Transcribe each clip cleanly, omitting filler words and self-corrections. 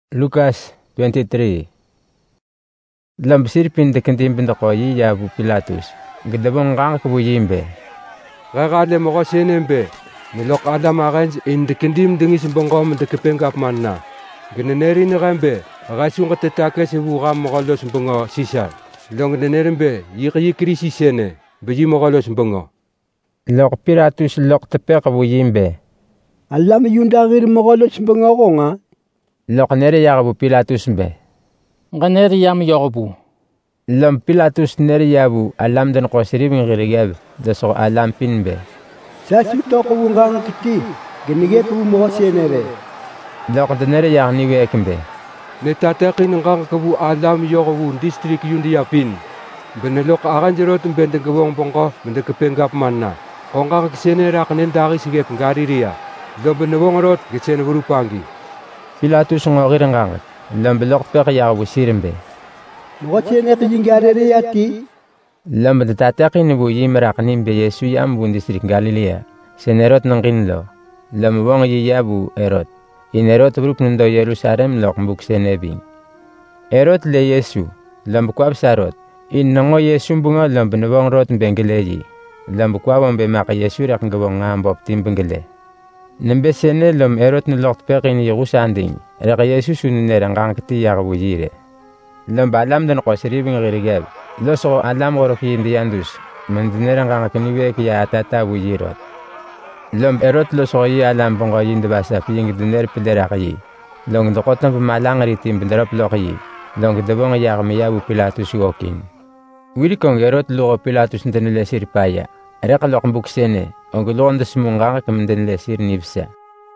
Lukas 23. Lambsir pindakantim pindakoyi yabu Pilatus. Gedabong gang kabuyimbe. Gagale mo sinembe. Nilok adam agens indakandim dingis bongom ndakapengap manna. Geneneri ni gambe. Agasung katatake seburam mogalos bongo sisa. Long nenerembe yikri sisene. Beji mogalos bongo. Lok Pilatus lok tepe kabuyimbe. Alam yundagir mogalos bongo nga. Lok nere yagabu Pilatus mbe. Nganeri yam yobu. Lam Pilatus nere yabu alam dan qosiri bin girigab daso alam pinbe. Sasu toko wungang kiti genige ku mo senere. Lok nere yagni wekimbe. Ne tatakin ngang kabu alam yogu district yundi yapin. Benelok akan jerot bende gawong bongko bende kepengap manna. Kongang kisenera kanen dari sigep ngariria. Do benewong rot kisene berupangi. Pilatus ngogir ngangat. Lam belok pek yagabu sirimbe. Mo sene kijingarere yati. Lam datatakin bu yimraqnin be Yesu yam bu distrik Galilea. Senerot nangin lo. Lam wong yabu Herod. In Herod grup nundo Yerusalem lok mbuk senebing. Herod le Yesu. Lam kwab sarot. In nango Yesu bunga lam benwong rot bengeleji. Lam kwabon be mak Yesu rak ngabong ngambop timbengele. Nembe sene lom Herod ni lok pekin Yerusalem. Rak Yesu sunu nerangang kiti yagabu jire. Lam balam dan qosiri bin girigab. Loso alam goroki indiandus. Mendinerang kaniwe ki atata bujirot. Lom Herod loso yi alam bongo yinde basa ping diner pideraki. Long dokotan pemalang ritim benderap loki. Long debong yagmi yabu Pilatus wokin. Wili kong Herod lo Pilatus ndenele sirpaya. Rak lok buksene. Ongolon desmunga kemdenele sir nifsa.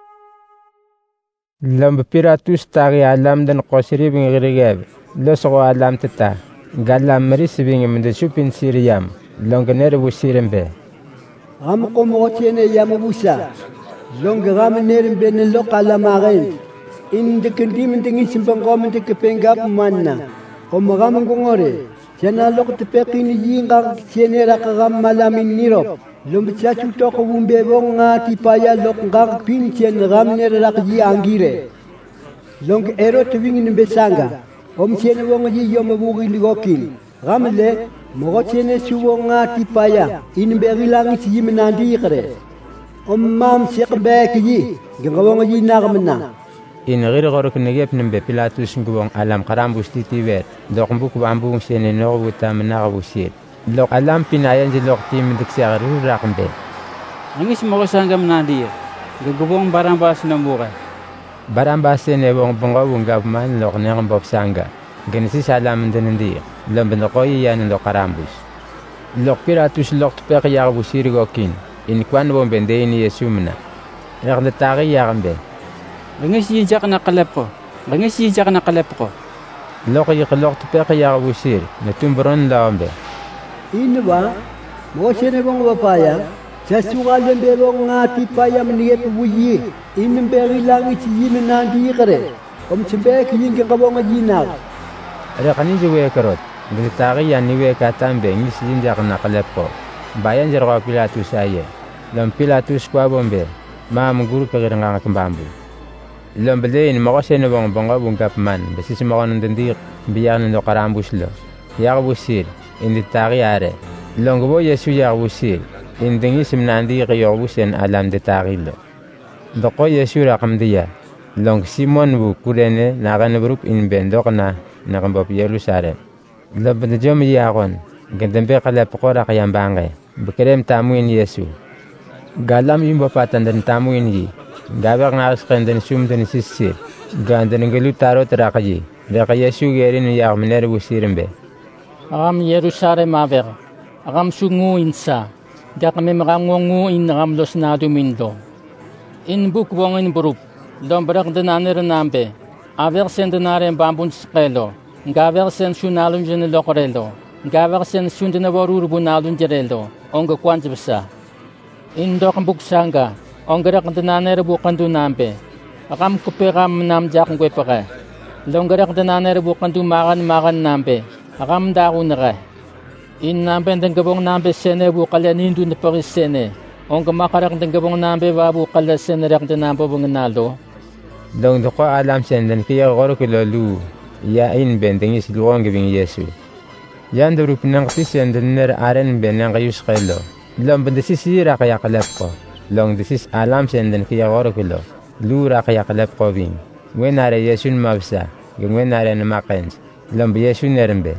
Lam Pilatus tagi alam dan qosiri bin girigab. Loso alam teta. Galam maris bin mende supin siriyam. Longener bu sirimbe. Am ko mo sene yamubusa. Long gam nerem ben lokala magen. Inde kendim tingi simpang ko mente kepengap manna. Ko magam ngore. Sena lok tepekin yinga sene rakam malamin nirop. Lumbicha chuto ko bumbe bonga tipaya lok ngang pinchen ramner rakji angire. Long Herod wingin besanga. Om chene wonga ji yom bugi ligokin. Ramle mo chene suwonga tipaya in berilang si yimnandi kre. Om mam sekbe ki ngawonga ji nagmna. In girigorok negep nembe Pilatus ngubong alam karambus titiwer. Dok mbuk bambung sene no butam nagabusit. Lok alam pinayan di lok tim diksar rakambe. Angis mo sangam nandi. Gugubong barambas nambuka. Barambas ne bong bongo bungab man lok nang bob sanga. Genesis alam denandi. Lam benokoy yan lok karambus. Lok Pilatus lok pek yagabu sirigokin. In kwan bom bende ni Yesumna. Rak de tagi yagambe. Angis yijak na kalepo. Angis yijak na kalepo. Lok yiklok pek yagabu sir. Netumbron laambe. Inwa mo sene bong bapaya. Sasugal be bong ngati paya mniep buyi. In berilang si yimnandi kre. Om chimbe ki ngabong jinak. Rakani juwe karot. Gitari yan niwe katambe ngis jinjak na kalepo. Bayan jarwa Pilatus aye. Lam Pilatus kwa bombe. Ma muguru kagiranga kambambu. Lam belein mo sene bong bonga bungkap man. Besis mo ndendir biyan no karambus lo. Yagbusil indi tari are. Longbo Yesu yagbusil. Indingi simnandi yagbusen alam de tari lo. Doko Yesu rakamdiya. Long Simon bu kurene nagan grup in bendokna nagambop Yerusalem. Labd jom yagon gendembe kala pokora kayambange. Bekrem tamuin Yesu. Galam yumba patan dan tamuin yi. Gaber ngaris kenden sum den sisir. Ganden ngelu taro terakaji. Raka Yesu gerin yagmner bu sirimbe. Agam Yerusalem aver. Agam sungu insa. Dakame magangongu in agam los nadumindo. In buk wongin burup. Lombrak denaner nambe. Aver sen denaren bambun skelo. Gaver sen sunalun jen lokorelo. Gaver sen sundena warur bunalun jerelo. Onga kwanzbsa. In dokam buk sanga. Ongarak denaner bukandu nambe. Agam kupegam nam jak ngwepare. Longgarak denaner bukandu magan nambe. Agam daunere. In nambe dengabong nambe sene bukala nindu na paris sene. Onga makarak dengabong nambe babu kala sene rak denambo bunganalo. Long de ko alam senden ki ya goro kilo lu ya in bendengis luong giving Yesu. Yan de rup nang ti senden ner aren ben nang kayus kelo. Long bendesis ira kaya kalap ko. Long desis alam senden ki ya goro kilo lu ra kaya kalap ko ving. Wen are Yesu mabsa, wen are na makens. Long be Yesu nerembe.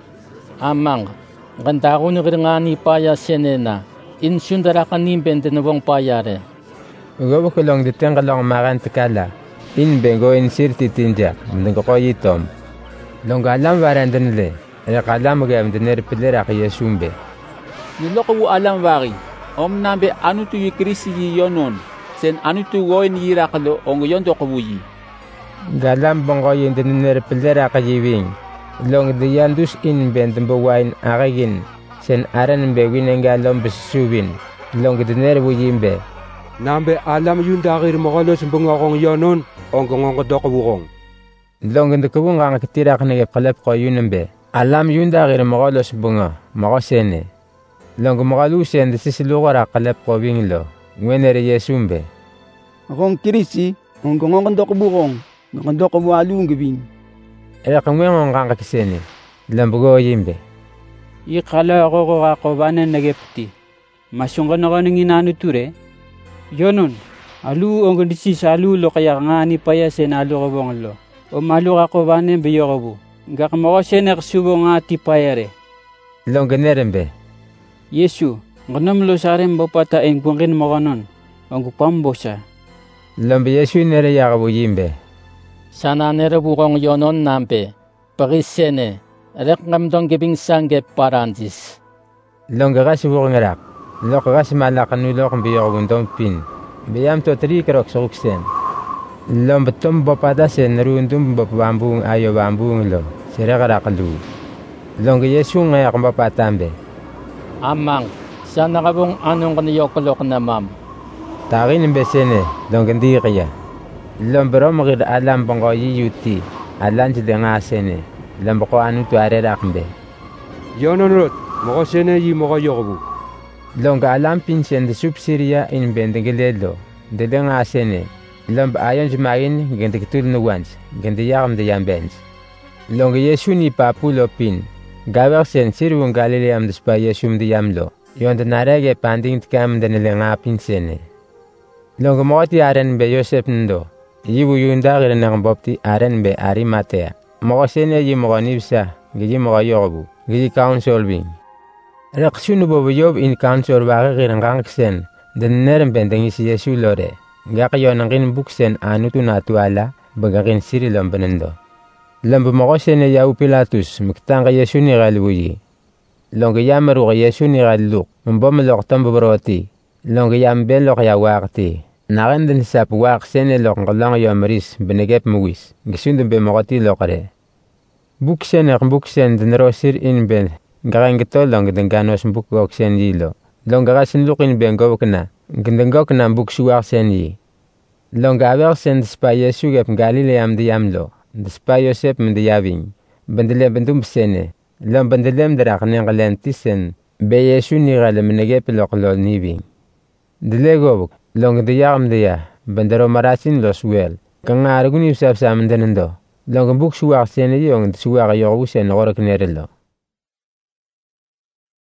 Amang, ganda ko ngani paya senena. In sundara kanim benden wong payare. Ugo ko long de tengalong makan tekala. In bengo in sirti tinja, mendeng ko yitom. Long alam warandan le, kalam gam de ner pilera ka Yesumbe. Niloko alam wari, nambe anu tu Krisi yonon, sen anu tu woin yiraklo ong yondo kabuyi. Galam bongo yin de ner pilera ka yiwing. Long de yandus in benden bawain agin, sen aran bewin engalom besubin. Long de ner buyimbe. Nambe alam yundagir mogolos bungokong yonon, ongkong dokobukong. Long de kubung ang kitira kanege kalap ko yunambe. Alam yundagir mogolos bunga, mogosene. Long mogalu sen de sisilugara kalap ko winglo, ngwenere Yesumbe. Akong Krisi, ongkong dokobukong, dokobualung gibing. Kangweng ang kakisene, lambugo yimbe. Ikala ako kakobanan nagepti. Masyong ka ng inano ture. Yonon, alu ong disi salu lo kaya ngani paya senalo ko bong lo. O malu ako banen biyo ko bu. Gak mo senek subo nga ti payare. Long generembe. Yesu, nganam lo sarem bopata eng pungkin mo kanon. Ang pambosa. Lambe Yesu nere yakabu yimbe. Sana nere bukong yonon nampe. Pagisene, rek ngamdong gibing sangge parantis. Long gagasi bukong ngerak. Lok gas malakan nulok biyo gundong pin. Biyam to 3 krok suksen. Lom betum bopada sen rundum bopambung ayo bambung lo. Seragara kalu. Long Yesu ngayak bapatambe. Amang, sana kabong anong kaniyok na mam. Tarin besene, long ndi kaya. Lom bero magid alam bongo yuti. Alan jide ngasene. Lom bako anu tu are rakmbe. Yonon rot, mogosene yi mogo yogobu. Longa alam pinchen de subsiria in bendengelelo, de denga sene, lomb ayon jumain gente kitul no wans, gente yam de yambens. Longa Yesu ni papulo pin, gawer sen sirun Galileam de spa Yesum de yamlo, yon de narege panding tkam de nelenga pinsene. Longa moti aren be Yosef ndo, yibu yunda gire nang bopti aren be Arimatea. Mogo sene yi mogo nibsa, giji mogo yobu, giji council bing. Reksunu bobo yob in council baga girangang ksen, den nerem bendengis Yesu lore. Gaka yon angin buksen anutu natuala, bagakin siri lombenendo. Lombe mogo sene yau Pilatus, miktanga Yesu ni galwuyi. Longe yamaru Yesu ni galuk, mbom lok tambo broti. Longe yam ben lok ya wakti. Naren den sap wak sene lok ngolang yomris, benegep muwis. Gisundum be mogoti lokare. Buksen den rosir in ben. Garang gito long ganos buk gok sen yilo. Long garasin lukin ben gokna. Gindengok na buk suwak sen yi. Long gawer sen dispa Yesu gep Galileam di yamlo. Dispa Yosef mende yaving. Bendele bendum sene. Long bendelem drak nengalen tisen. Be Yesu ni galem negep loklo niving. Dile gobuk. Long de yam de ya. Bendero marasin los wel. Kanga arguni usap sa mendenendo. Long buk suwak sen yong suwak yogu sen orok nerelo.